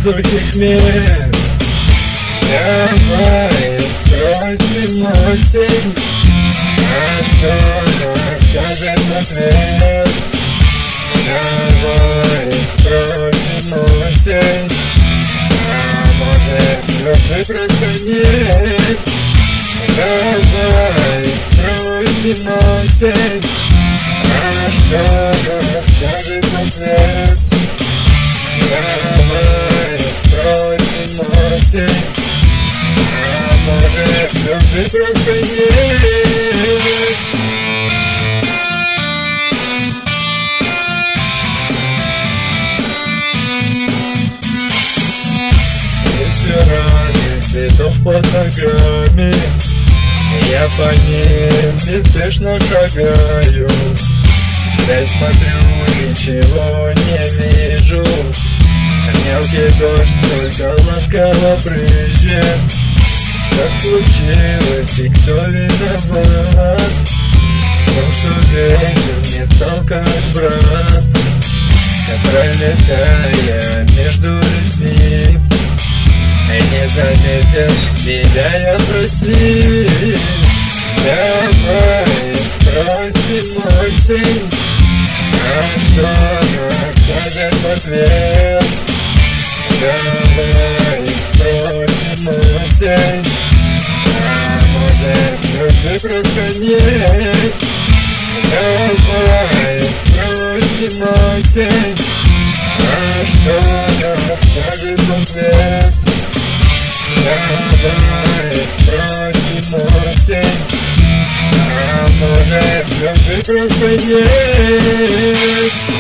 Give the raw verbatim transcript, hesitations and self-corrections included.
безликих мест. Давай, спросим осень, а что нам скажет в ответ? Давай, спросим осень, а может звезды просто нет? Давай, спросим осень, а что нам скажет в ответ? Давай, спросим осень, а может звезды просто нет? Вечерами цветов под ногами, я по ним неспешно шагаю. Дай смотрю, ничего не вижу. Мелкий дождь только ласково брызжет. Что случилось и кто виноват в том, что вечер не стал как брат? Пролетая между людьми, не заметил тебя, я прости. Давай, спросим осень, а что нам скажет в ответ? Давай, спросим осень, а может звезды просто нет? Давай, спросим осень, а что нам скажет в ответ? Давай, спросим осень, а может звезды просто нет?